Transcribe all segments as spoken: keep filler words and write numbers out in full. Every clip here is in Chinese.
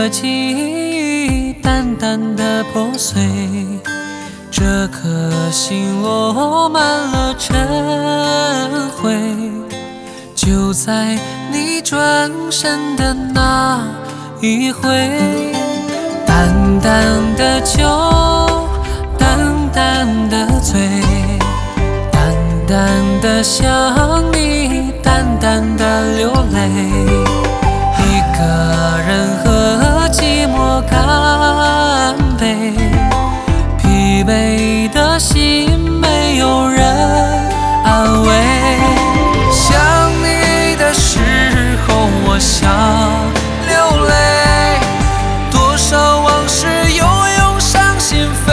的记忆淡淡的破碎，这颗心落满了尘灰。就在你转身的那一回，淡淡的酒，淡淡的醉，淡淡的想你，淡淡的流泪。一个人和寂寞干杯，疲惫的心没有人安慰。想你的时候我想流泪，多少往事涌涌上心扉。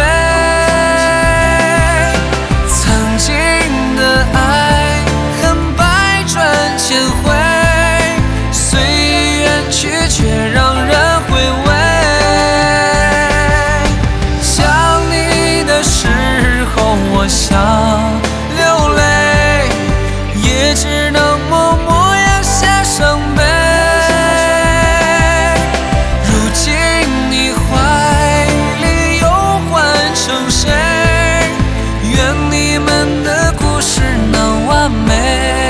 曾经的爱恨百转千回，岁月远去却让人回味。想你的时候我想流泪，也只能默默咽下伤悲。如今你怀里又换成谁？愿你们的故事能完美。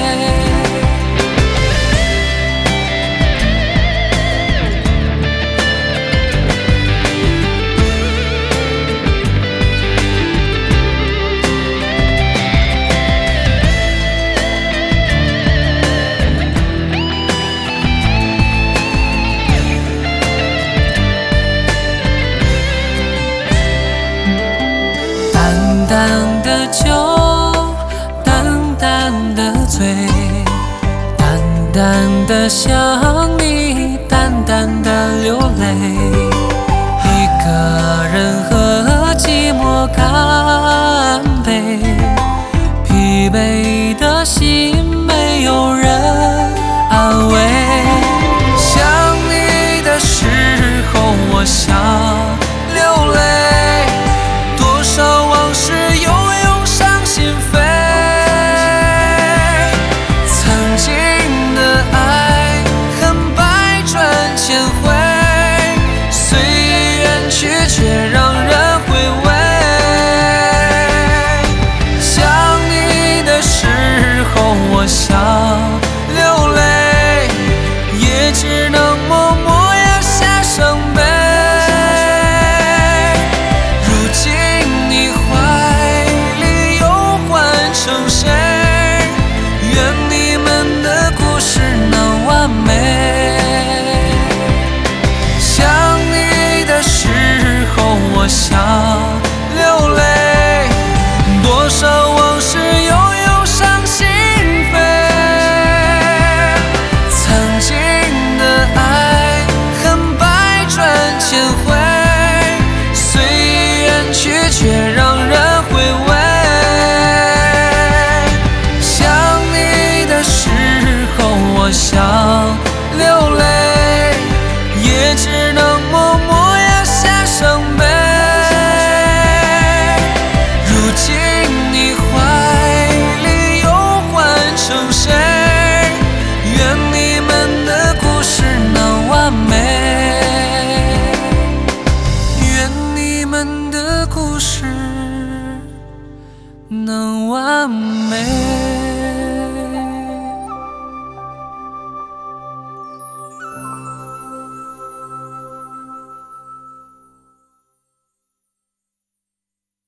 淡淡的酒，淡淡的醉，淡淡的想你，淡淡的流泪。一个人和寂寞干杯，疲惫的心没有人